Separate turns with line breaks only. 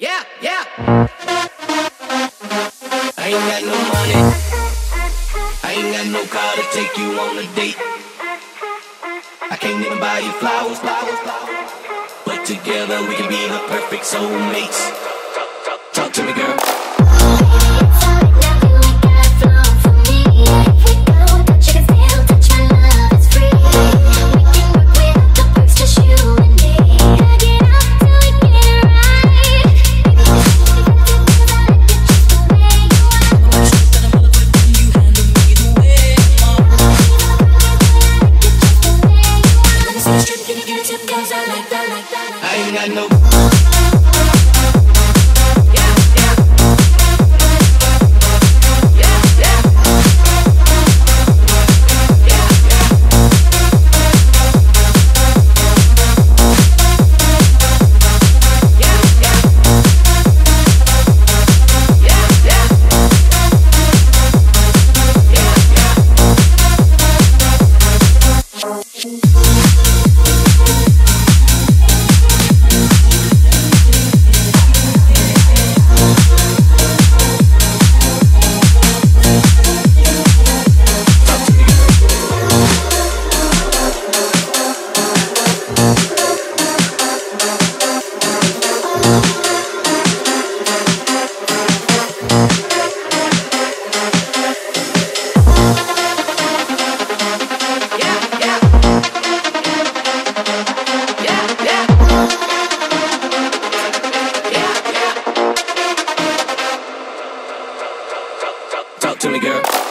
Yeah, yeah. I ain't got no money. I ain't got no car to take you on a date. I can't even buy you flowers. But together we can be the perfect soulmates. Talk to me, girl. I ain't got no. Talk to me, girl.